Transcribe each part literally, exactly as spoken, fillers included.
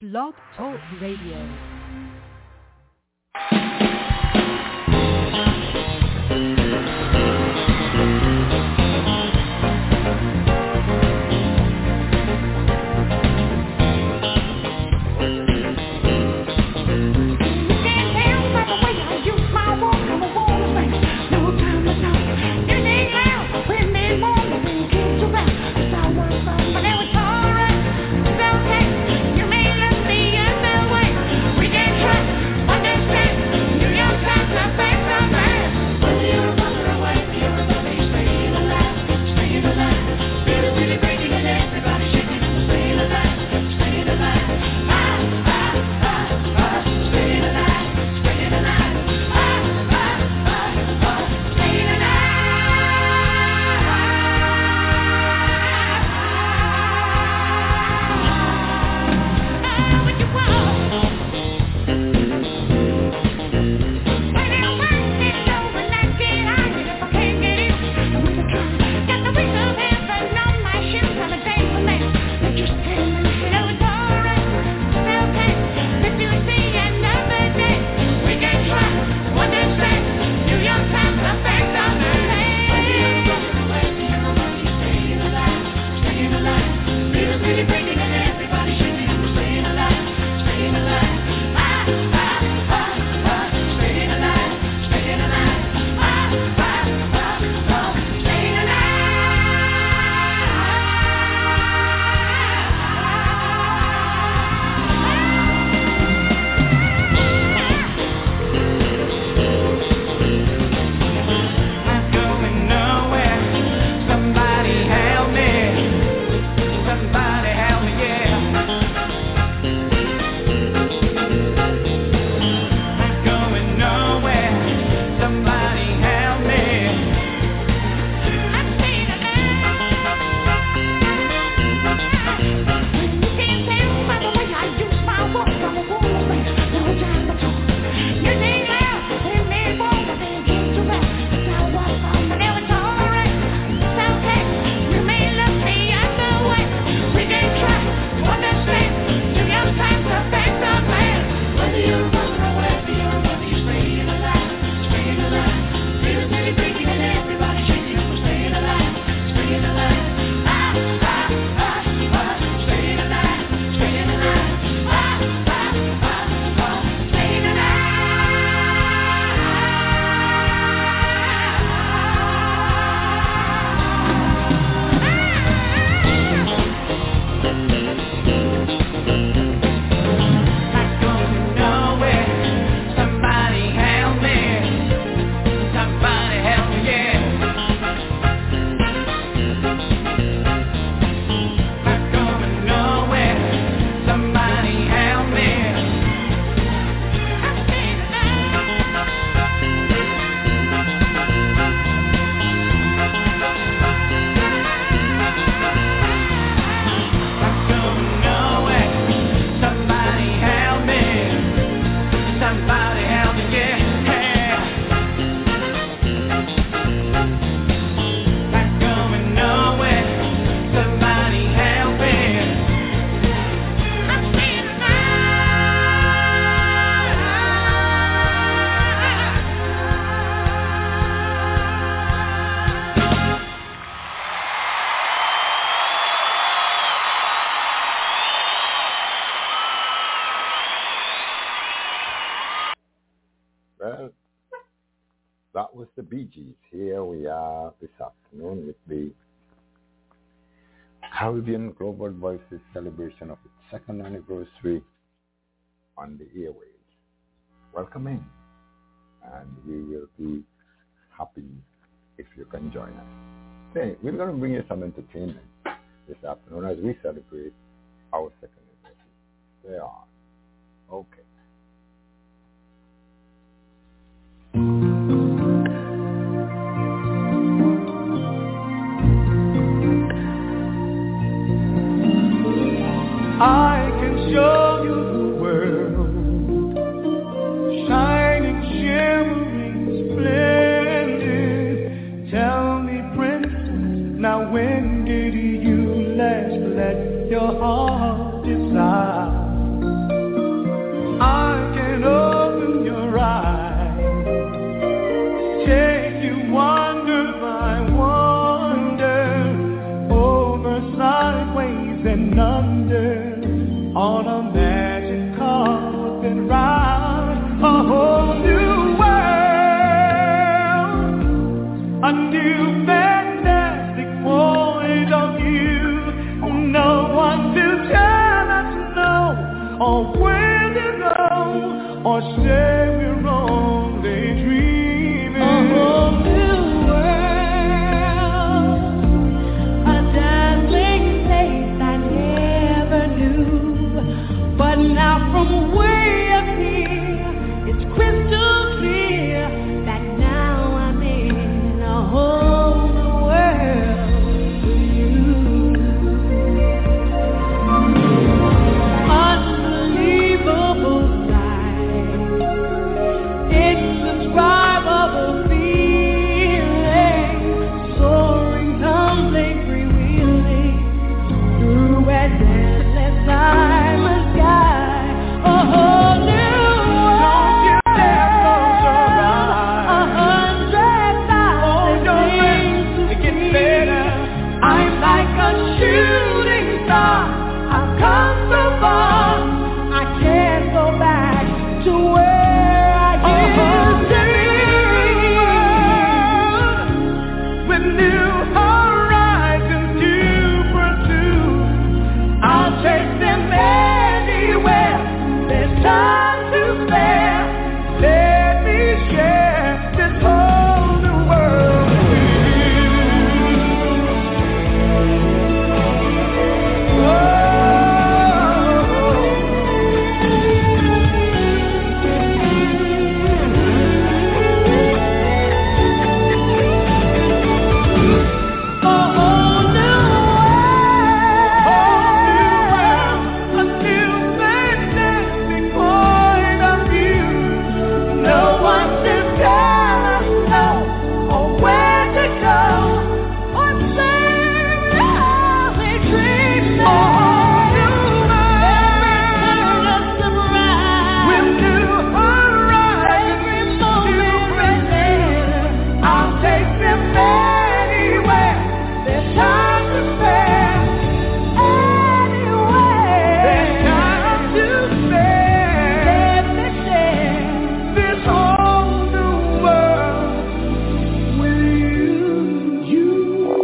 Blog Talk Radio. The Bee Gees. Here we are this afternoon with the Caribbean Global Voices celebration of its second anniversary on the airwaves. Welcome in, and we will be happy if you can join us. Okay, we're going to bring you some entertainment this afternoon as we celebrate our second anniversary. Stay on. Okay. I can show you the world, shining, shimmering, splendid. Tell me, princess, now when did you last let your heart decide? on a magic carpet ride, a whole new world, a new fantastic point of view. No one to tell us no, or where to go, or say we're only dreaming. A whole new world, a dazzling place I never knew. But now from way up here, it's crystal clear that now I'm in a whole new world with you. Unbelievable sight, indescribable feeling, soaring, tumbling, freewheeling through an endless time of sky. A whole new world. Don't you dare close your eyes. A hundred thousand things to get better. I'm like a shooting star. I've come so far. I can't go back to where I used to be. With new horizons to pursue, I'll take them anywhere. There's time to spare. Let me share this whole new world with you. A whole new world, a new fantastic point of view. No one to tell us no, or where to go, or say we're only dreaming. A whole new world, just a ride with new horizons to pursue. I'll take them anywhere. There's time to spare. Anywhere. There's time to spare. Let me share this whole new world with you. You.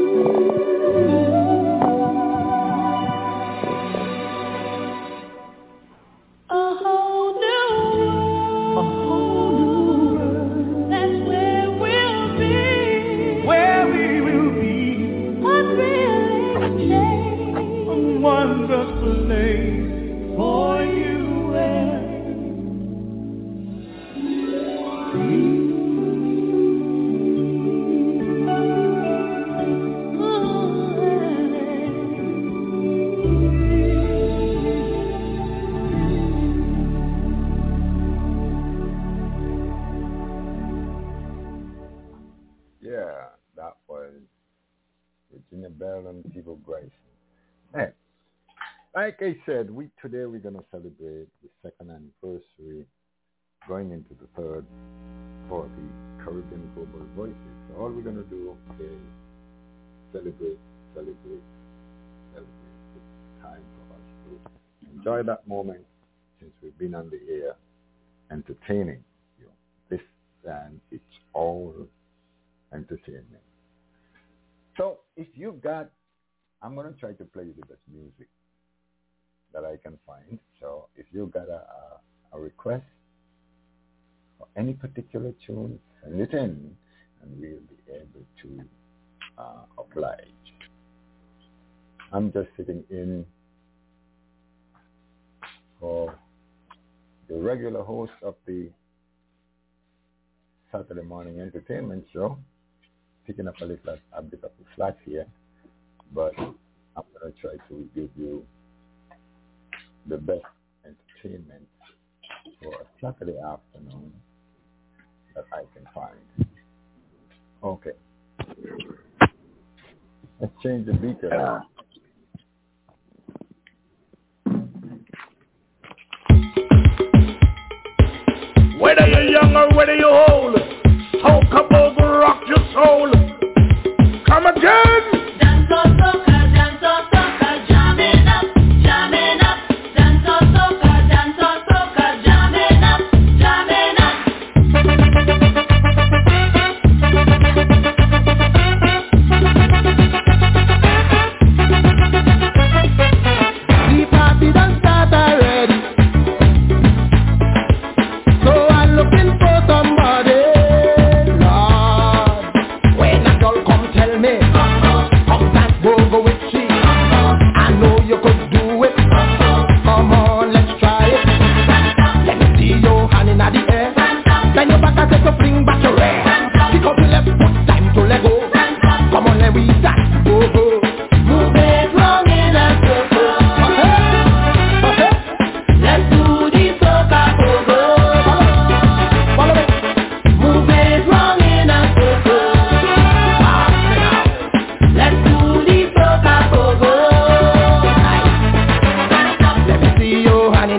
A whole new world. A whole new world. That's where we'll be. Where we will be. A thrilling change. A wonderful place for you and Yeah, that was Virginia Bell and People Grayson. Hey, like I said, we today we're gonna celebrate the second anniversary, going into the third for the Caribbean Global Voices. So all we're gonna do is celebrate, celebrate, celebrate. It's time for us to enjoy that moment since we've been on the air, entertaining you. This and it's all entertainment. So if you've got, I'm going to try to play the best music that I can find. So if you've got a, a, a request for any particular tune, send it in and we'll be able to uh, oblige. I'm just sitting in for the regular host of the Saturday morning entertainment show, picking up a little a bit of the slack here, but I'm going to try to give you the best entertainment for a Saturday afternoon that I can find. Okay. Let's change the beat. Uh, Whether you're young or whether you're old, soca boat will rock your soul. Come again. Dance on soca, dance on soca, jamming up, jamming up, dance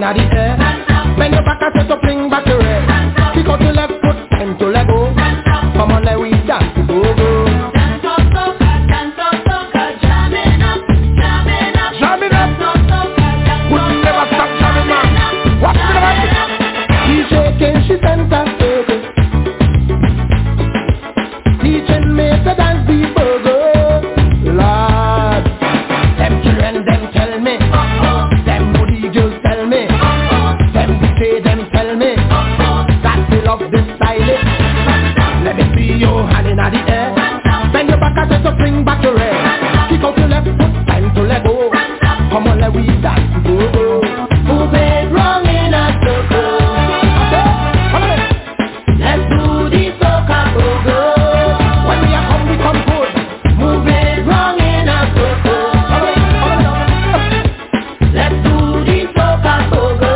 hand in the air. Bend your back and set up, fling back your head. Kick out your left foot, time to let go. Come on, let we dance to go go. Dance up, soca, dance up, soca, jamming up, jamming up, Jamming up. dance up, soca, dance Would up, never stop jamming, man. What's the matter? He's shaking, she center circle. Teaching me to dance the burger. Lord, them children, them tell me. Them booty girls tell me. Them D J, them tell me. That they love this style. Let me see your hand in the air. Bend your back and set up, bring back your head. Kick out your left foot, time to let go. Come on, let we dance the burger. move it wrong in a circle. Let's do the soca go-go. When we are come, we come good. Move it wrong in a circle. Let's do the soca go-go.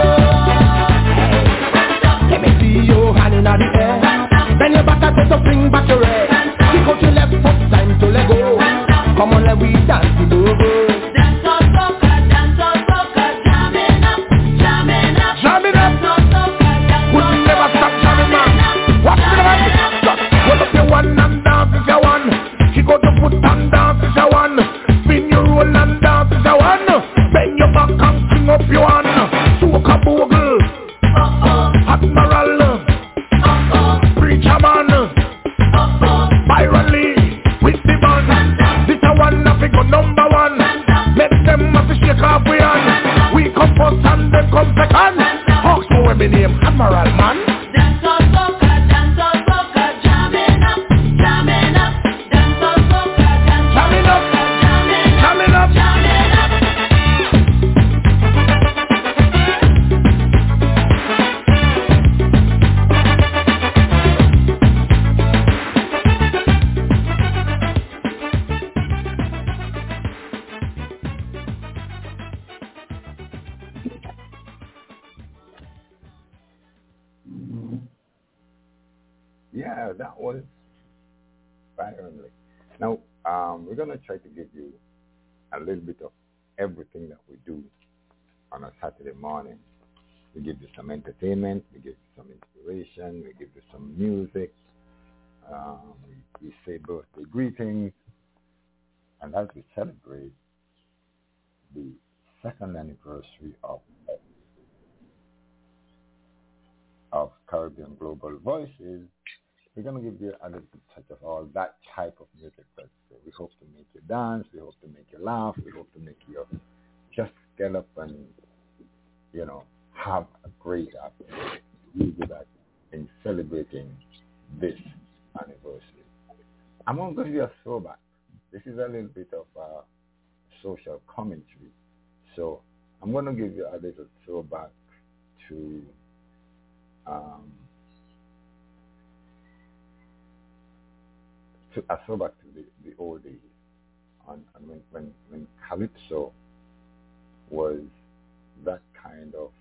Let me see your hand in the air. Bend your back and set up, bring back your head. Kick out your left foot, time to let go. Come on, let we dance the go-go. Dance up, soca, dance up, soca, jamming up, jamming up, Jamming up. dance up, soca, dance Would up, never stop jamming, man. What's the matter? Just hold up your one and dance is your one. Kick out your foot and dance is your one. Spin your roll and dance is your one. Bend your back and swing up your one. Soca bogle, Admiral, Preacher man, Byron Lee, with the band. This a one of go number one. Make them have to shake off we hand. We come first and then come second. Hawks know where me name, Admiral man. dance up, soca, dance up, soca, jamming up, jamming up, dance up, soca, dance up, Jamming up. soca, jamming up, Jamming up. jamming up. Yeah, that was Byron Lee. Now, um, we're going to try to give you a little bit of everything that we do on a Saturday morning. We give you some entertainment, we give you some inspiration, we give you some music, um, we, we say birthday greetings, and as we celebrate the second anniversary of of Caribbean Global Voices, we're going to give you a little touch of all that type of music. But we hope to make you dance, we hope to make you laugh, we hope to make you just get up and, you know, have a great afternoon. We do that in celebrating this anniversary. I'm going to give you a throwback. This is a little bit of uh, social commentary. So I'm going to give you a little throwback to um, to a throwback to the, the old days, on, on when, when when Calypso was that kind of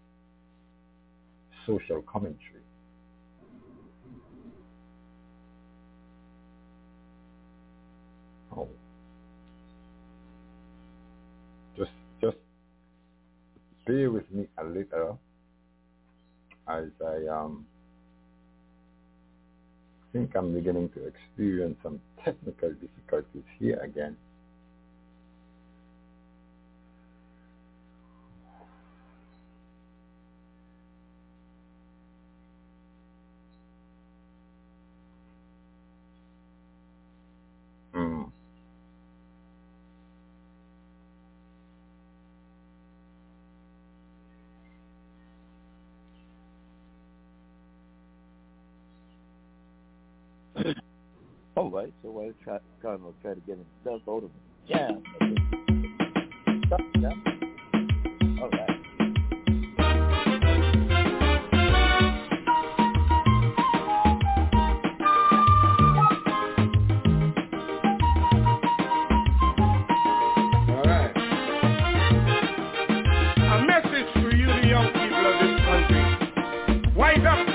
social commentary. Oh, just just bear with me a little as I um think I'm beginning to experience some technical difficulties here again. Mm. All right, so while try, Cardinal try to get himself out of the jam. Stop, jam. All right. All right. A message to you, the young people of this country. Wise up.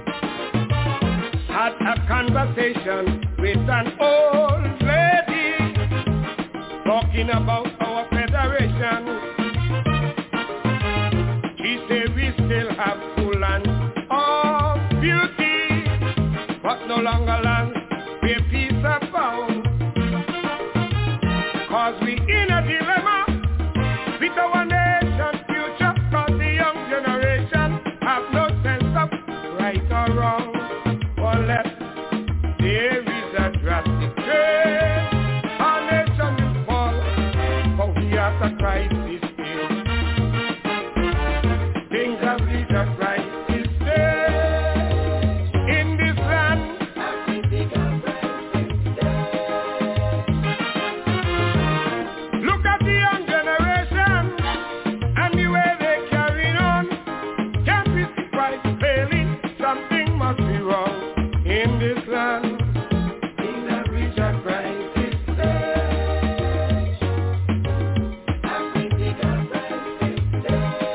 Had a conversation with an old lady. Talking about our federation. She said we still have full land of beauty, but no longer land where peace abound. Cause we in a dilemma with our nation's future, cause the young generation have no sense of right or wrong. Unless there is a drastic change, our nation will fall, but we are the crisis stage. Things have reached a crisis stage in this land. Look at the young generation and the way they carry on. Can't we see quite clearly something must be wrong in this land? Things have reached a crisis stage. Have we reached a crisis stage?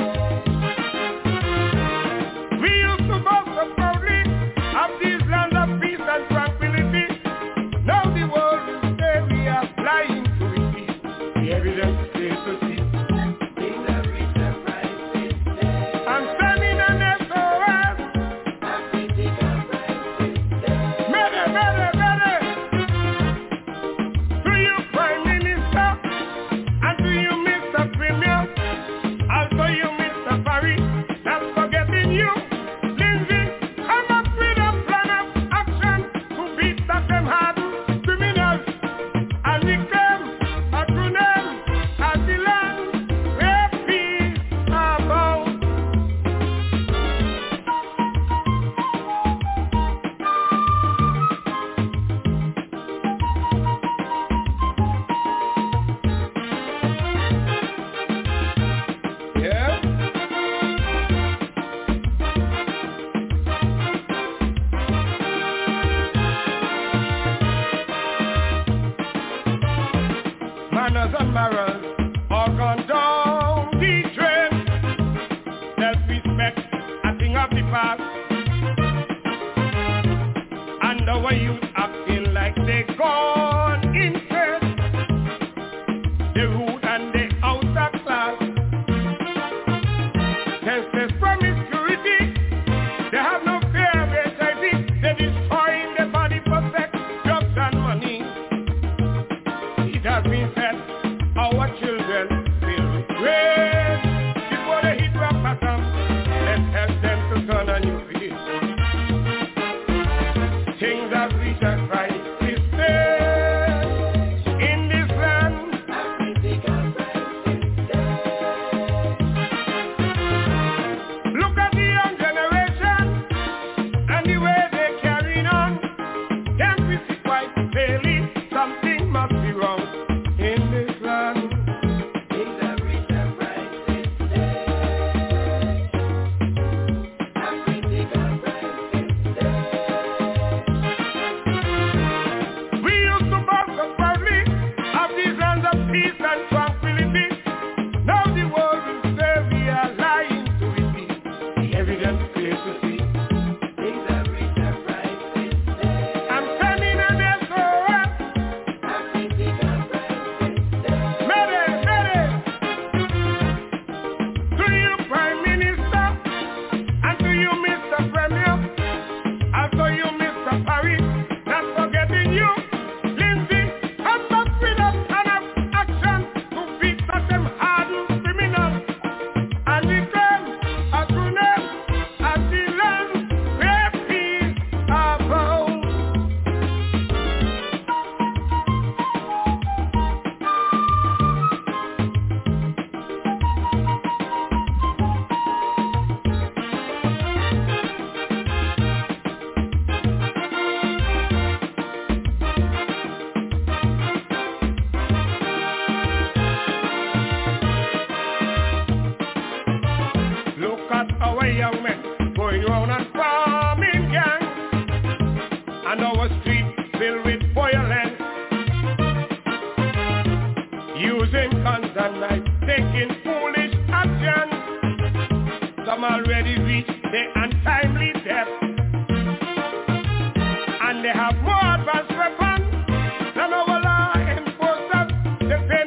We used to boast so proudly of these lands of peace and tranquility. Now the world will say we are flying to it. The evidence is clear to see. Things have reached a crisis stage. I'm standing on S O S. Have we reached a crisis stage? Mede, mede, mede. To you, Prime Minister, and to you, Mister Premier, also you, Mister Barry, not forgetting you, Lindsay, come up with a plan of action to beat that them hardened criminals, and we come, a true name, as the land where peace abounds. Yeah? Manners and morals all gone down the drain. Self-respect, a thing of the past. And our youth acting like they gone insane. The rude and the outer class. Senseless promiscuity. They have no fear of H I V. They're destroying their body for sex, drugs and money. It has been said, our children will regret before they hit rock bottom. Let's help them to turn a new page. Things have reached a crisis stage in this land. Look at the young generation and the way they're carrying on. Can't we see quite clearly something must be wrong in this land? Things have reached a crisis stage. Have we reached a crisis stage? We used to boast so proudly of these lands of peace and tranquility. Now the world will say we are lying to it. The evidence is clear to see. Things have reached a crisis stage. I'm standing on S O S. Have we reached a crisis stage? Mede, mede. To you, Prime Minister, and to you, Mister Premier, also you, Mister Barry, not forgetting you, Lindsay, come up with a plan of action to beat that them hardened criminals, and we come a true name as the land where peace abounds. Look at our young men going round and farming gangs, and our streets filled with violence, using guns and knives, taking foolish actions. Some already reached the untimely death, and they have more advanced weapons than our law enforcers. They pay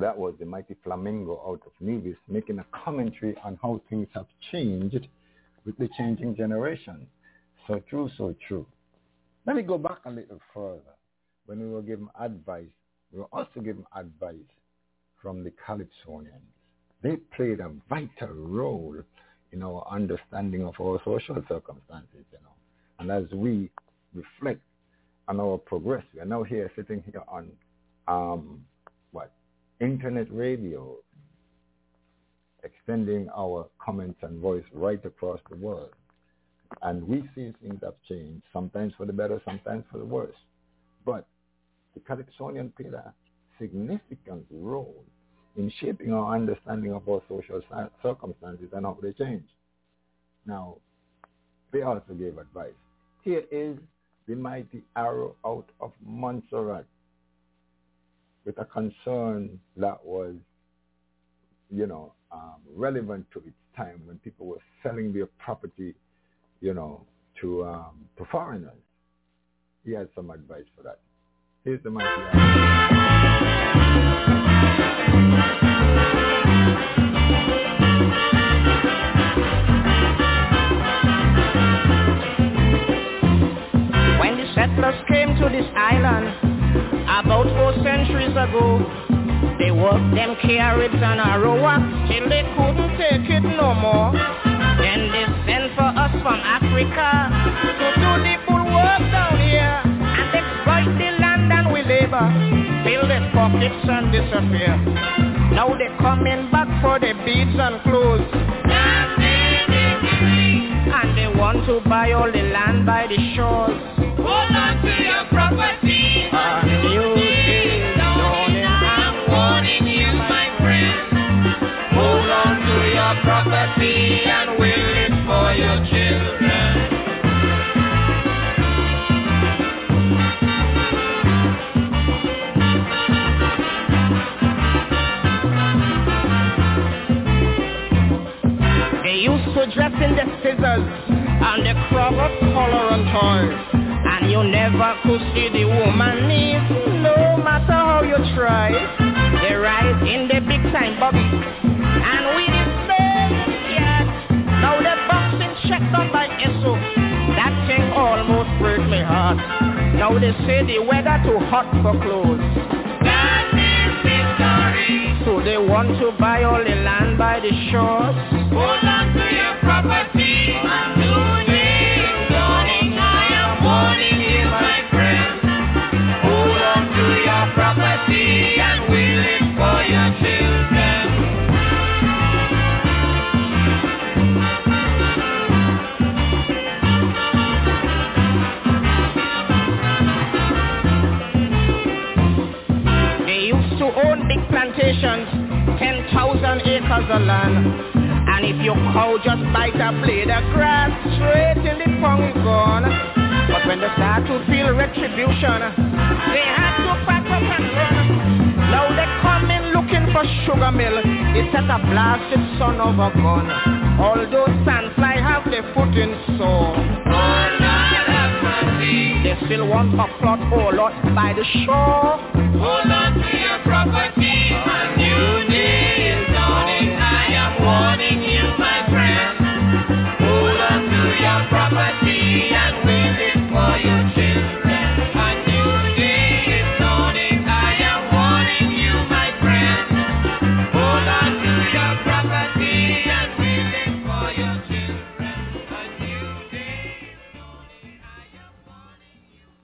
that was the mighty Flamingo out of Nevis making a commentary on how things have changed with the changing generation. So true, so true. Let me go back a little further. When we were given advice, we were also given advice from the Calypsonians. They played a vital role in our understanding of our social circumstances, you know. And as we reflect on our progress, we are now here sitting here on um, what? Internet radio, extending our comments and voice right across the world. And we see things have changed, sometimes for the better, sometimes for the worse. But the Calypsonian played a significant role in shaping our understanding of our social circumstances and how they change. Now, they also gave advice. Here is the mighty arrow out of Montserrat with a concern that was, you know, um, relevant to its time when people were selling their property, you know, to um, to foreigners. He had some advice for that. Here's the mighty arrow. Settlers came to this island about four centuries ago. They worked them Caribs and Arawaks till they couldn't take it no more. Then they sent for us from Africa to do the full work down here and exploit the land, and we labor, fill their pockets and disappear. Now they coming back for their beads and clothes, and they want to buy all the land by the shores. Hold on to your property. A new day is dawning. I'm warning you, my friend. Hold on to your property and will it for your children. They used to dress in the scissors and the crop of color and toys. And you never could see the woman knees, no matter how you try. They ride in the big time buggy, and we the same yet. Now the boxing check done by S O. That thing almost break my heart. Now they say the weather too hot for clothes. That is the story. So they want to buy all the land by the shores. Hold on to your property. Warning you, my friend. Hold on to your property and will it for your children. They used to own big plantations, ten thousand acres of land. And if your cow just bite a blade of grass, straight in the pond gone. But when they start to feel retribution, they had to pack up and run. Now they come in looking for sugar mill. They set a blasted son of a gun. All those sandfly have their foot in sore. They still want a plot or lot by the shore. Hold on to your property. A new day is dawning. I am warning you, my friend. Hold on to your property and wait it for your children. A new day is dawning. I am warning you, my friend. Hold on to your property and wait it for your children. A new day is dawning. I am warning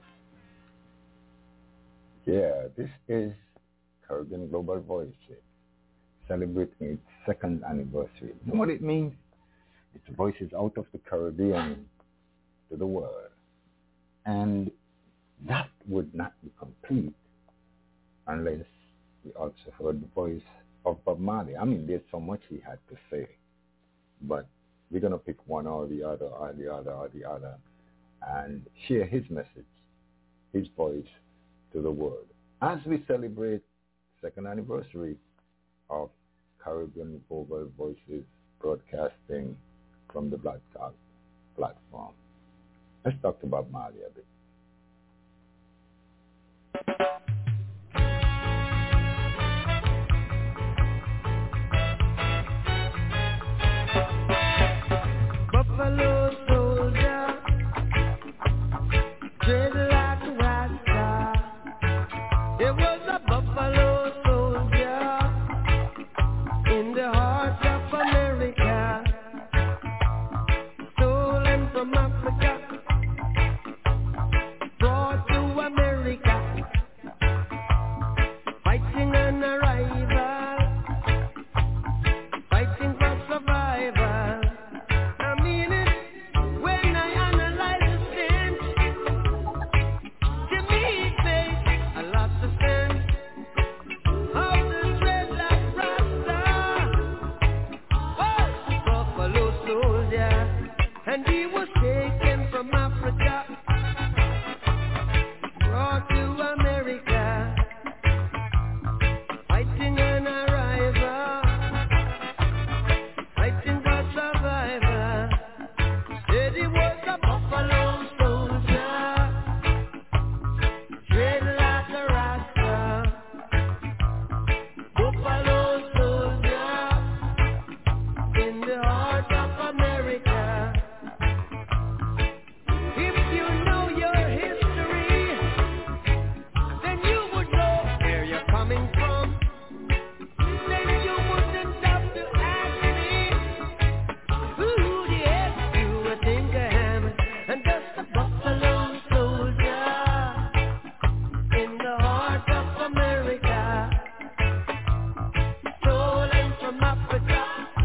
you. Yeah, this is Caribbean Global Voices celebrating its second anniversary. You know what it means? It's voices out of the Caribbean to the world. And that would not be complete unless we also heard the voice of Bob Marley. I mean, there's so much he had to say, but we're going to pick one or the other or the other or the other and share his message, his voice to the world. As we celebrate the second anniversary of Caribbean Global Voices broadcasting from the Black Talk platform. Let's talk to Bob Marley a bit. heart of America, stolen from Africa, brought to America, fighting an arrival, fighting for survival. I mean it when I analyze the stench. To me it makes a lot of sense. How the dreadlock rasta, oh, buffalo soldier, and he was taken from Africa, brought to America, fighting an arrival, fighting for survival. Said he was a buffalo soldier, dreadlock rasta, buffalo soldier, in the heart of America. If you know your history, then you would know where you're coming from. Then you wouldn't have to ask me, who the heck you would think I am. And just a buffalo soldier in the heart of America, stolen from Africa,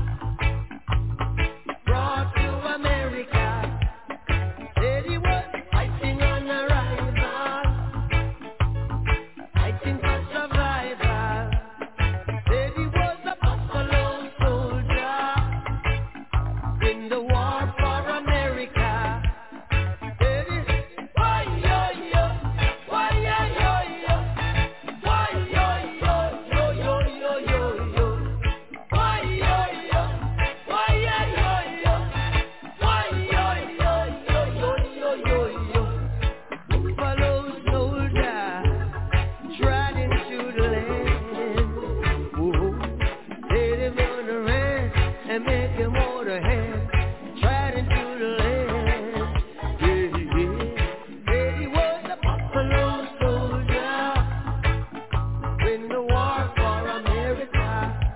brought to America. Said he was fighting on arrival, fighting for survival. Said he was a buffalo soldier in the war for America. Said he, why yo yo, why yo yo yo, why yo yo yo yo yo yo yo, why yo yo, why yo yo yo, why yo yo yo yo yo yo yo. Buffalo soldier trotting through the land. Whoa, let him on the ranch and make him hold a hand. Trotting through the land. Yeah, yeah. Said he was a buffalo soldier in the war for America.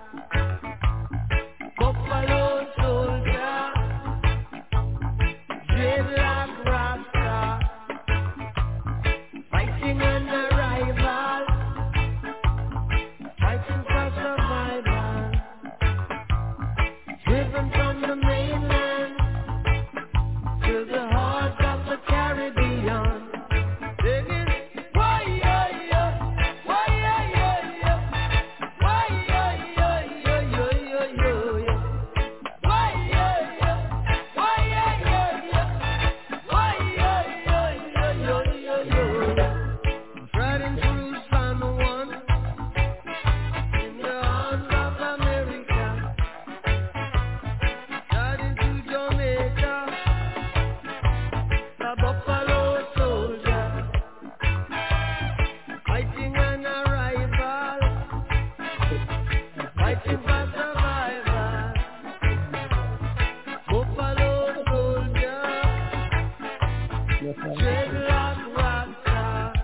Buffalo soldier, dreadlock rasta, fighting an arrival, fighting for survival, driven from the mainland to the heart of the Caribbean. Singing, why yo yo, why yo yo yo, why yo yo yo yo yo yo yo, why yo yo, why yo yo yo, why yo yo yo yo yo yo yo. Riding through San Juan in the heart of America, riding through Jamaica, a buffalo soldier, fighting an arrival, fighting for survival. Buffalo soldier, dreadlock rasta.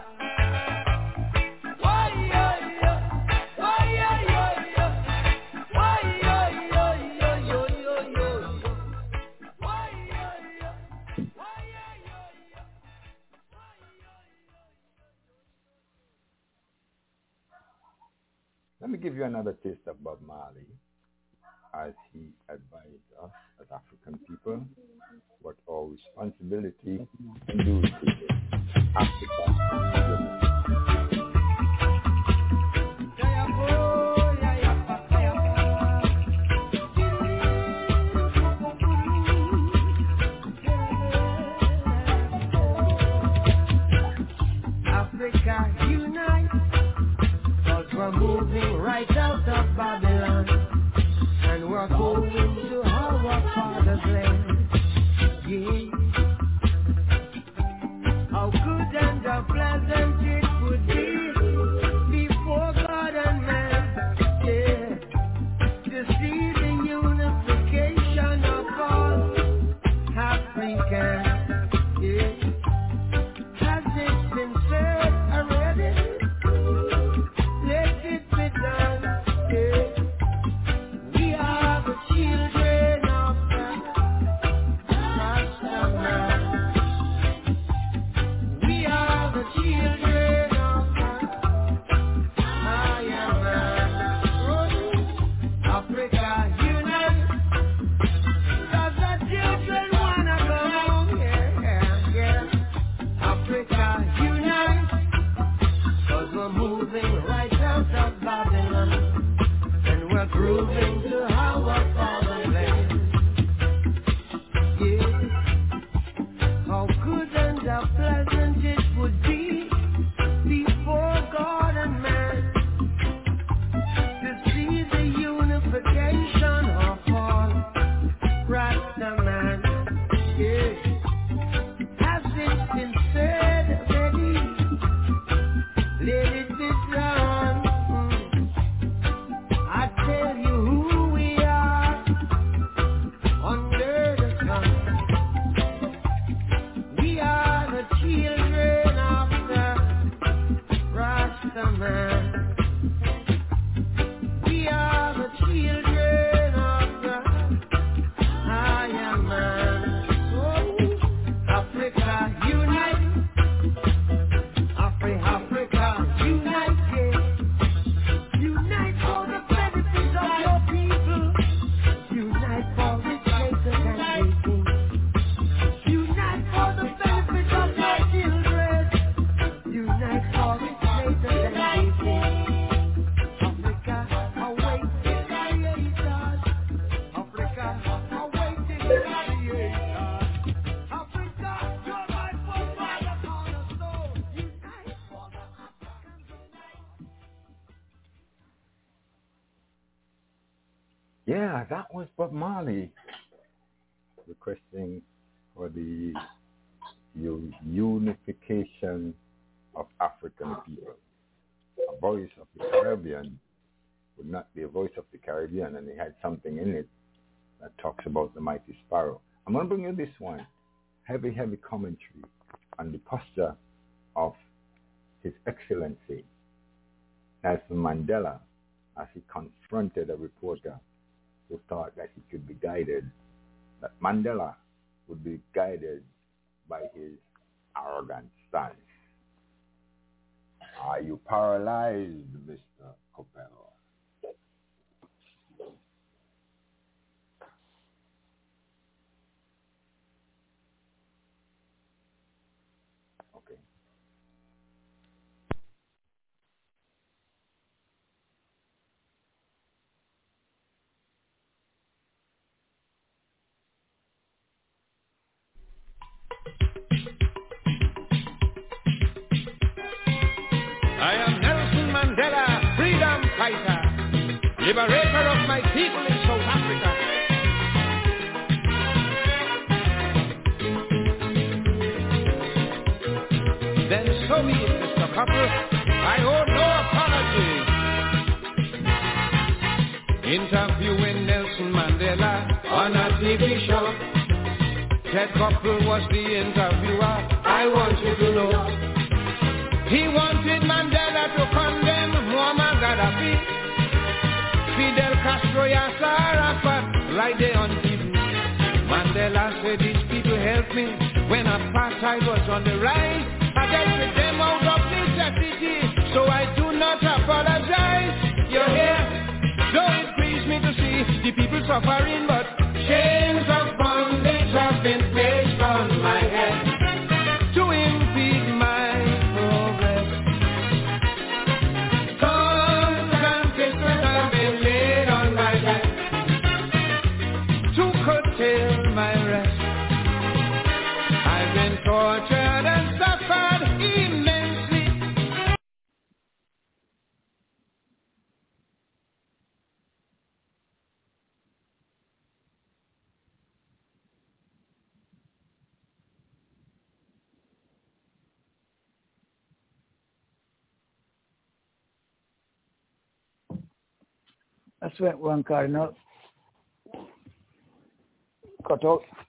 Why yo yo, why yo yo yo, why yo yo yo yo yo yo, why yo yo, why yo yo yo. Let me give you another taste of Bob Marley as he advised us as African people what our responsibility and duty is. Africa. Africa unite, 'cause we're moving right out of Babylon, and we're going to our father's land. Yeah. How good and how pleasant it would be before God and man, yeah, to see the unification of all Africans. Yeah. Has it been said already? Let it be done. Yeah. We are that was Bob Marley requesting for the u- unification of African people. A voice of the Caribbean would not be a voice of the Caribbean, and it had something in it that talks about the mighty sparrow. I'm going to bring you this one, heavy, heavy commentary on the posture of His Excellency Nelson Mandela as he confronted a reporter who thought that he could be guided, that Mandela would be guided by his arrogant stance. Are you paralyzed, Mister Coppell? Okay. I am Nelson Mandela, freedom fighter, liberator of my people in South Africa. Then so be it, Mister Copper. I owe no apology. Interviewing Nelson Mandela on a T V show. Ted Koppel was the interviewer. I want you to know. He wanted Mandela to condemn Muammar Gaddafi, Fidel Castro, Yasser Arafat, right there on T V. Mandela said, these people helped me when apartheid was on the rise. I dealt with them out of necessity, so I do not apologize. You're here, though it grieves me to see the people suffering, but chains of bondage have been placed on my head to impede my progress. Guns and pistols have been laid on my back to curtail my rest. I've been tortured and suffered immensely. That's went one cardinal. Cut out.